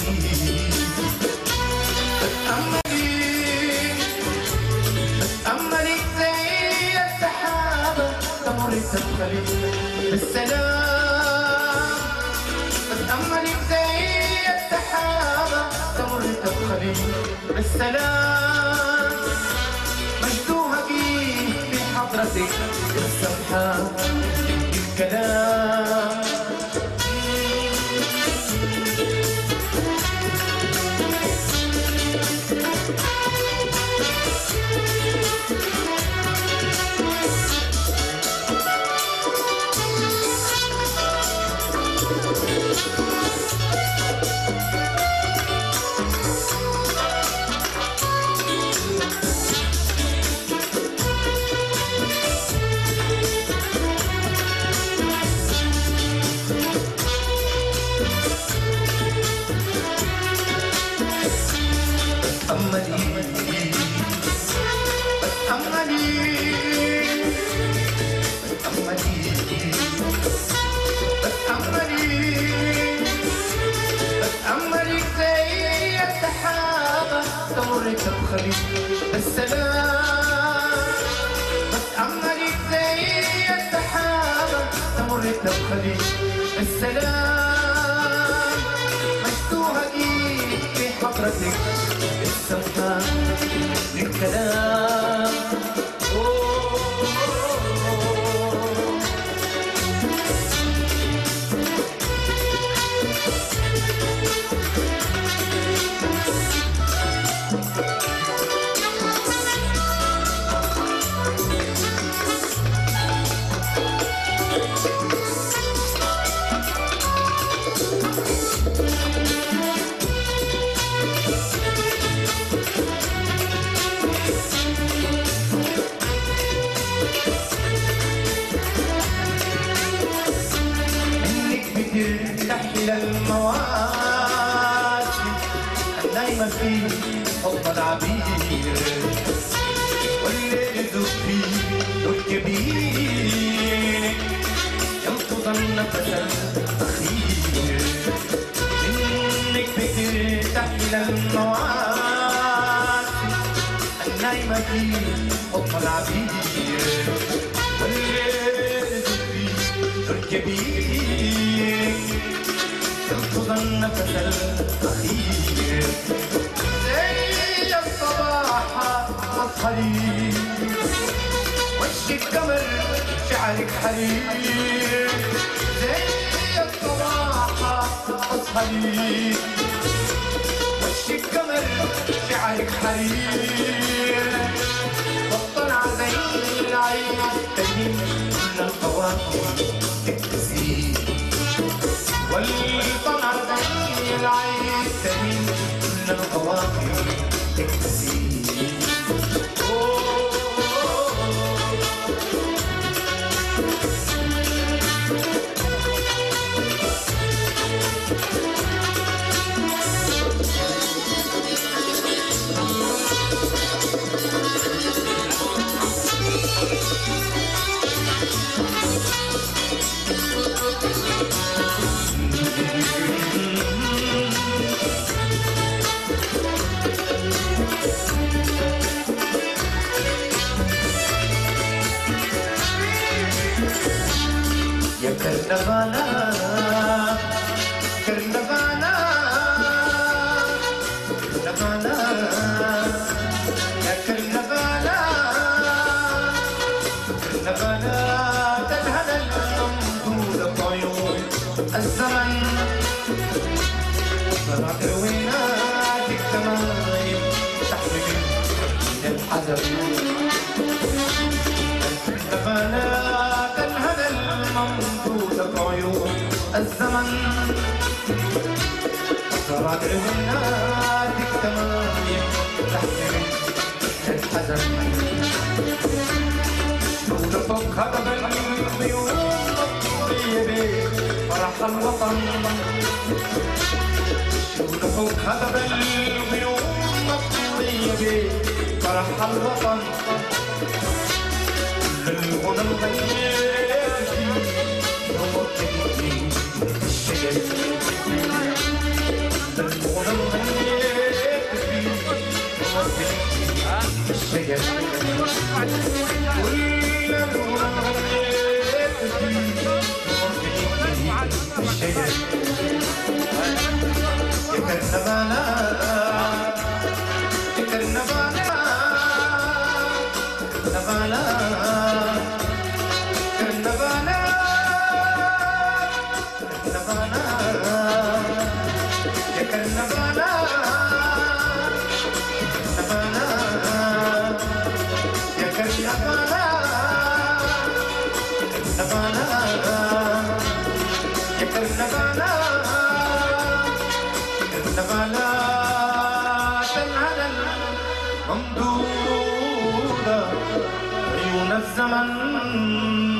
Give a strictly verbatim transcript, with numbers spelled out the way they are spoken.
بتطير. بتأملي بتأملك زي السحابة تمر تدخلي بالسلام. بتأملك زي السحابة تمر تدخلي بالسلام. مجدوها في حضرتك السمحة الكلام. تدخلي بالسلام. بتأملك زي السحابة تمر تدخلي بالسلام. مجدوها في حضرتك السمحة للكلام. تحلى المواسم النايمة في حضن العبير. والليل يذوب فيه نور كبير ينقض النفس الأخير. إنك فكر تحلى المواسم النايمة في حضن العبير. والليل يذوب فيه نور كبير ينقض النفس الأخير. زي الصباح أصحلي وش القمر شعرك حرير. زي الصباح أصحلي وش القمر شعرك حرير. والطلعة زي العين تهين كل القواكب تكتسي. والطلعة زي العين تهين كل القواكب تكتسي. يا كرنفالا كرنفالا كرنفالا يا كرنفالا كرنفالا تذهل الممدود طيور الزمن. طلعت رويناتك تمايم تحمل من الحذر. كرنفالا تذهل الممدود طيور الزمن. صارت عيوناتك تمايم تحمل من الحزن. شلون فوق هضب الغيوم مطوية فرح الوطن. شلون فوق هضب الغيوم مطوية فرح الوطن. للغنى الغير فيه نمط الشجر. للغنى الشجر كل نور غنيت فيه الشجر يا كرنفالا يا كرنفالا كرنفالا كرنفالا كرنفالا يا كرنفالا يا كرنفالا يا كرنفالا كرنفالا على الممدودة عيون الزمن